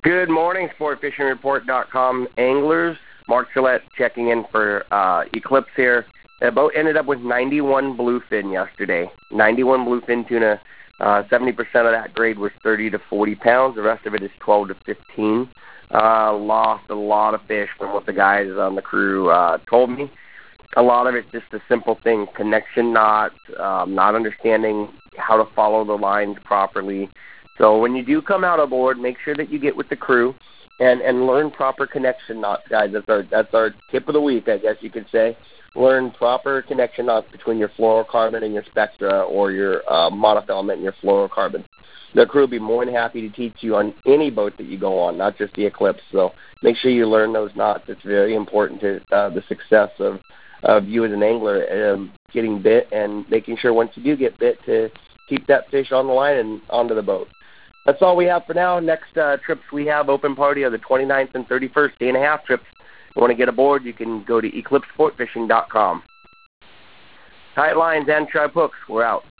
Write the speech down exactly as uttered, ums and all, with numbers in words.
Good morning, sport fishing report dot com anglers. Mark Gillette checking in for uh, Eclipse here. The boat ended up with ninety-one bluefin yesterday. ninety-one bluefin tuna. Uh, seventy percent of that grade was thirty to forty pounds. The rest of it is twelve to fifteen. Uh, lost a lot of fish from what the guys on the crew uh, told me. A lot of it's just a simple thing, connection knots, um, not understanding how to follow the lines properly. So when you do come out aboard, make sure that you get with the crew and, and learn proper connection knots, guys. That's our, that's our tip of the week, I guess you could say. Learn proper connection knots between your fluorocarbon and your Spectra, or your uh, monofilament and your fluorocarbon. The crew will be more than happy to teach you on any boat that you go on, not just the Eclipse. So make sure you learn those knots. It's very important to uh, the success of, of you as an angler, um, getting bit and making sure once you do get bit to keep that fish on the line and onto the boat. That's all we have for now. Next uh, trips we have open party are the twenty-ninth and thirty-first, day and a half trips. If you want to get aboard, you can go to eclipse sport fishing dot com. Tight lines and trap hooks, we're out.